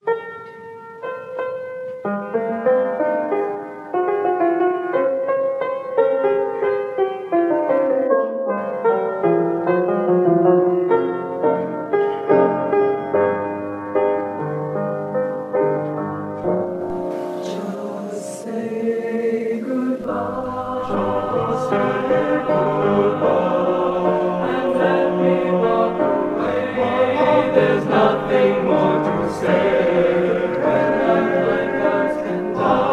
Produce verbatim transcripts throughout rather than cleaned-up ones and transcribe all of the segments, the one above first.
Just say goodbye. Just say goodbye. And let me walk away. There's nothing more to say. When my blankets can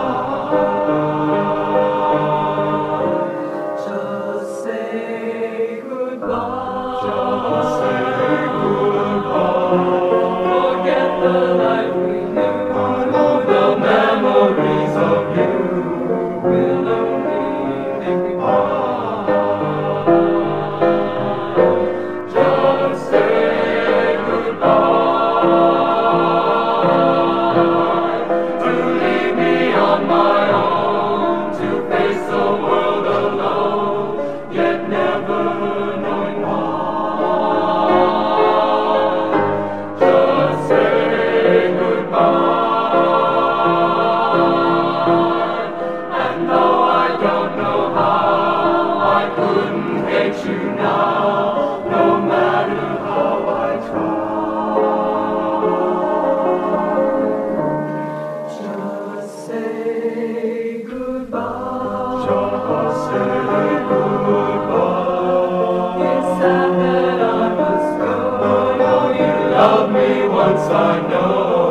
die. Just say goodbye. Just say goodbye. Forget the life we knew. The memories of you will only make me part. Just say goodbye. To leave me on my own, to face the world alone, yet never knowing why. Just say goodbye. Hate you now, no matter how I try. Just say goodbye. Just say goodbye. It's sad that I must go. I know you love me once I know.